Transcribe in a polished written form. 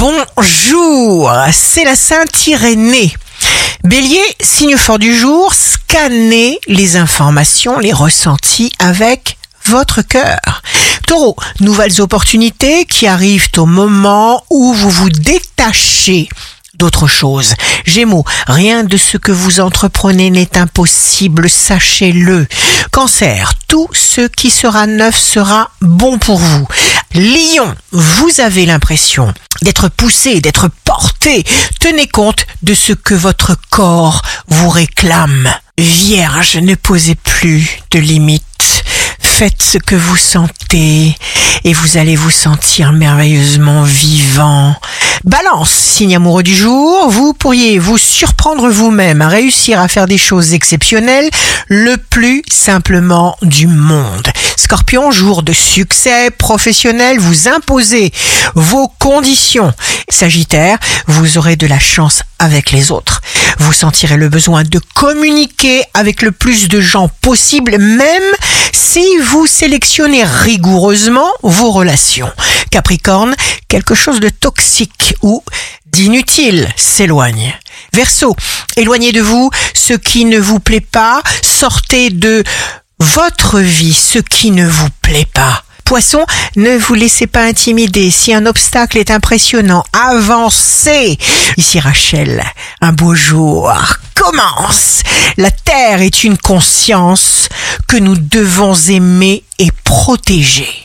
Bonjour, c'est la Sainte Irénée. Bélier, signe fort du jour, scannez les informations, les ressentis avec votre cœur. Taureau, nouvelles opportunités qui arrivent au moment où vous vous détachez d'autre chose. Gémeaux, rien de ce que vous entreprenez n'est impossible, sachez-le. Cancer, tout ce qui sera neuf sera bon pour vous. Lion, vous avez l'impression d'être poussé, d'être porté. Tenez compte de ce que votre corps vous réclame. Vierge, ne posez plus de limites. Faites ce que vous sentez et vous allez vous sentir merveilleusement vivant. Balance, signe amoureux du jour, vous pourriez vous surprendre vous-même à réussir à faire des choses exceptionnelles le plus simplement du monde. Scorpion, jour de succès professionnel, vous imposez vos conditions. Sagittaire, vous aurez de la chance avec les autres. Vous sentirez le besoin de communiquer avec le plus de gens possible, même si vous sélectionnez rigoureusement vos relations. Capricorne, quelque chose de toxique ou d'inutile s'éloigne. Verseau, éloignez de vous ce qui ne vous plaît pas, sortez de votre vie ce qui ne vous plaît pas. Poisson, ne vous laissez pas intimider. Si un obstacle est impressionnant, avancez. Ici Rachel, un beau jour commence. La Terre est une conscience que nous devons aimer et protéger.